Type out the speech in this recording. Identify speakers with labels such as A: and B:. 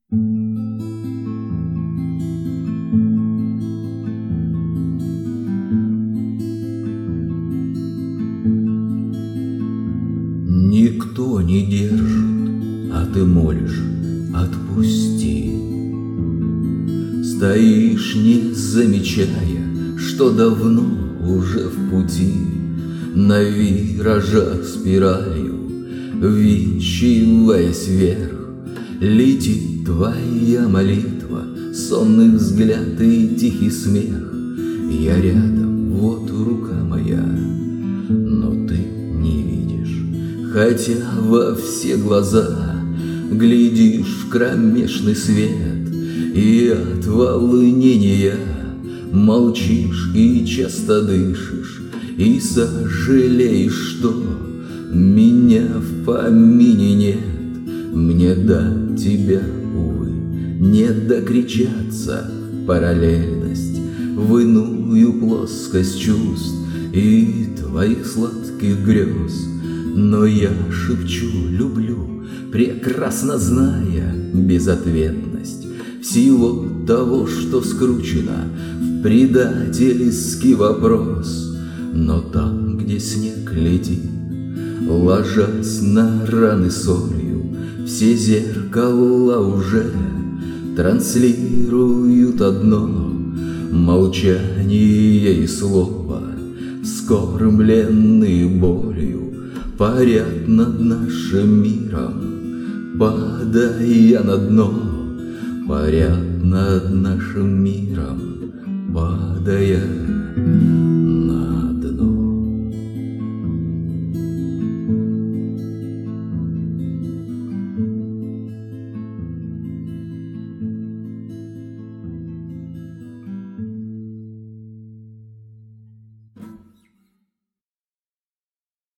A: Никто не держит, а ты молишь: отпусти. Стоишь, не замечая, что давно уже в пути, на виражах спиралью, ввинчиваясь вверх. Летит твоя молитва, сонный взгляд и тихий смех. Я рядом, вот рука моя, но ты не видишь, хотя во все глаза глядишь в кромешный свет, и от волнения молчишь и часто дышишь, и сожалеешь, что меня в помине нет. Мне до тебя, увы, не докричаться в параллельность, в иную плоскость чувств и твоих сладких грез. Но я шепчу «люблю», прекрасно зная безответность всего того, что скручено в предательский вопрос. Но там, где снег летит, ложась на раны солью, все зеркала уже транслируют одно молчание и слово, скормленные болью, парят над нашим миром, падая на дно, парят над нашим миром, падая.